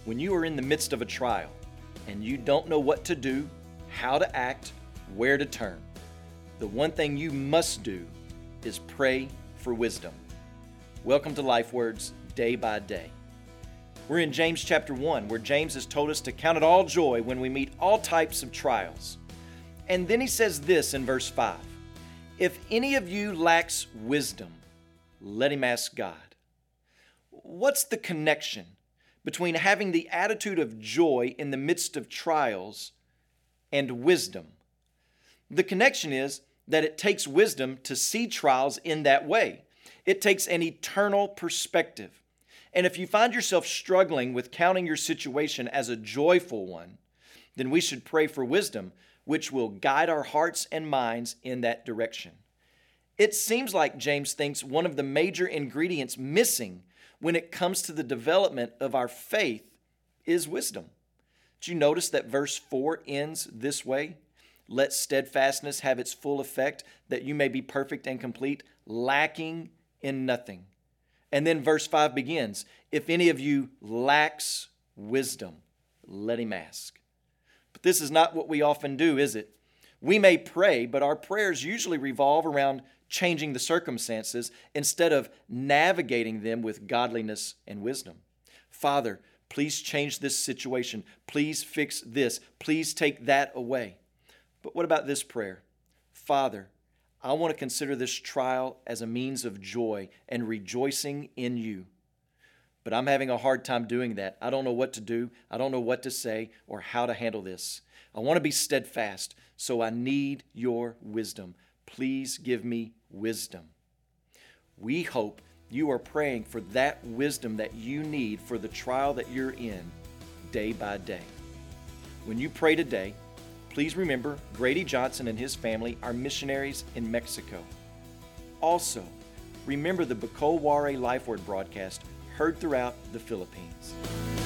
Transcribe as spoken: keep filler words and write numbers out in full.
When you are in the midst of a trial and you don't know what to do, how to act, where to turn, the one thing you must do is pray for wisdom. Welcome to Life Words Day by Day. We're in James chapter one, where James has told us to count it all joy when we meet all types of trials. And then he says this in verse five, "If any of you lacks wisdom, let him ask God." What's the connection between having the attitude of joy in the midst of trials and wisdom? The connection is that it takes wisdom to see trials in that way. It takes an eternal perspective. And if you find yourself struggling with counting your situation as a joyful one, then we should pray for wisdom, which will guide our hearts and minds in that direction. It seems like James thinks one of the major ingredients missing when it comes to the development of our faith is wisdom. Did you notice that verse four ends this way? "Let steadfastness have its full effect, that you may be perfect and complete, lacking in nothing." And then verse five begins, "If any of you lacks wisdom, let him ask." But this is not what we often do, is it? We may pray, but our prayers usually revolve around changing the circumstances instead of navigating them with godliness and wisdom. Father, please change this situation. Please fix this. Please take that away. But what about this prayer? Father, I want to consider this trial as a means of joy and rejoicing in you. But I'm having a hard time doing that. I don't know what to do. I don't know what to say or how to handle this. I want to be steadfast, so I need your wisdom. Please give me wisdom. We hope you are praying for that wisdom that you need for the trial that you're in day by day. When you pray today, please remember Grady Johnson and his family are missionaries in Mexico. Also, remember the Bicol Ware Life Word broadcast heard throughout the Philippines.